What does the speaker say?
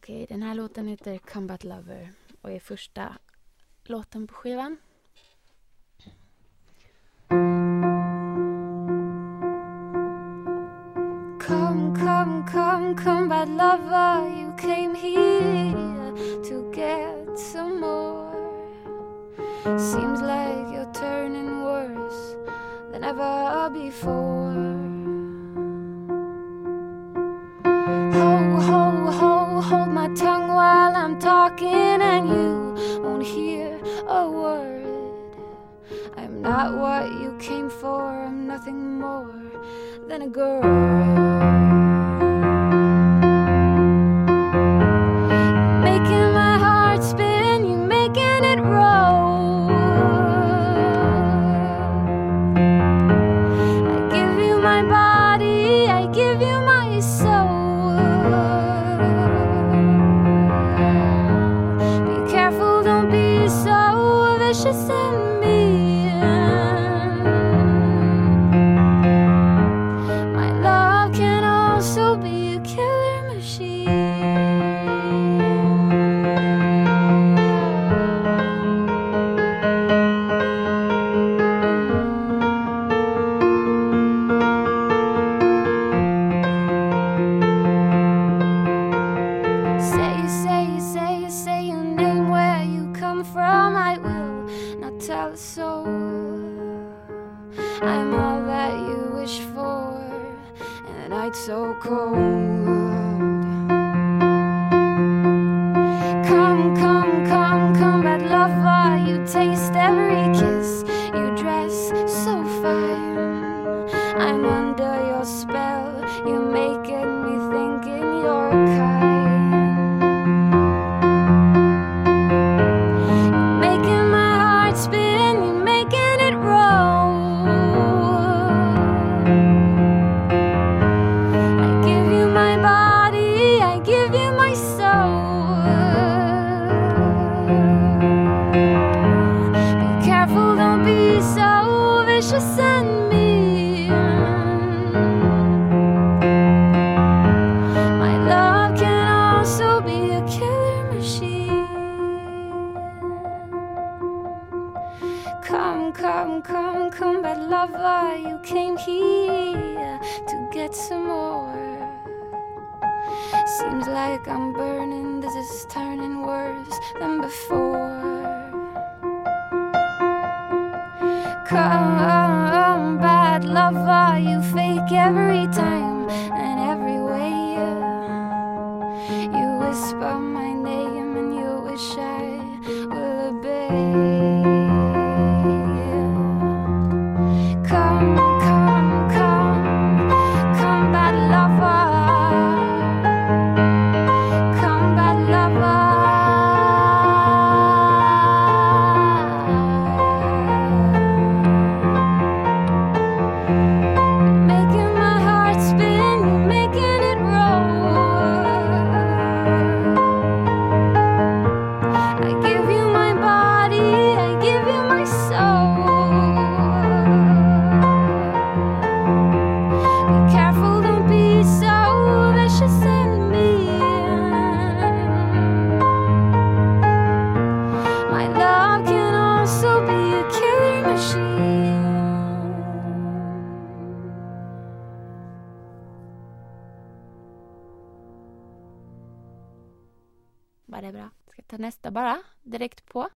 Okej, den här låten heter Combat Lover och är första låten på skivan. Come, combat lover, you came here to get some more. Seems like you're turning worse than ever before. Hold my tongue while I'm talking and you won't hear a word. I'm not what you came for, I'm nothing more than a girl. Say your name, where you come from, I will not tell a soul. I'm all that you wish for, and a night so cold. Come, bad lover, you taste every kiss, you dress so fine. I'm under your spell, you're making me thinking you're kind. Send me. My love can also be a killer machine. Come, bad lover, you came here to get some more. Seems like I'm burning, this is turning worse than before. Come, bad lover, you fake every time and every way. You whisper my name and you wish I will obey. Come, bad lover. Come, bad lover. Var det bra? Ska jag ta nästa bara? Direkt på.